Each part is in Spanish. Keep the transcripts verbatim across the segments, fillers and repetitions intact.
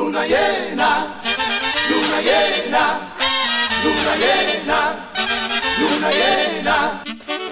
luna llena, luna llena, luna llena, luna llena.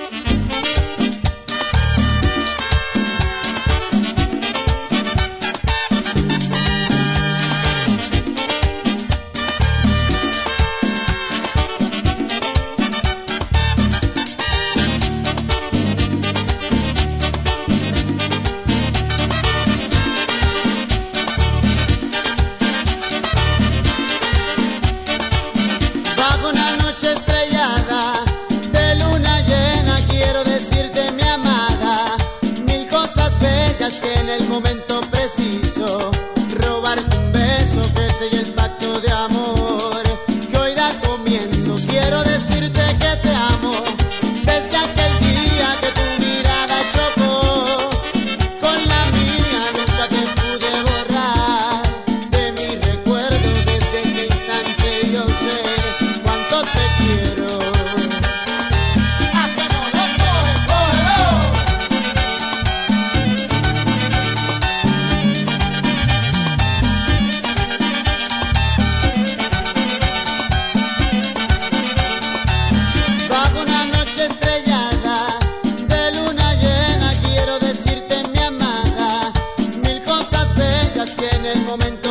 Que en el momento preciso robarte un beso que selle el pacto de amor que hoy da comienzo. Quiero decirte que te amo desde aquel día que tu mirada chocó con la mía. Nunca te pude borrar de mi recuerdo. Desde ese instante yo sé cuánto te quiero. Que en el momento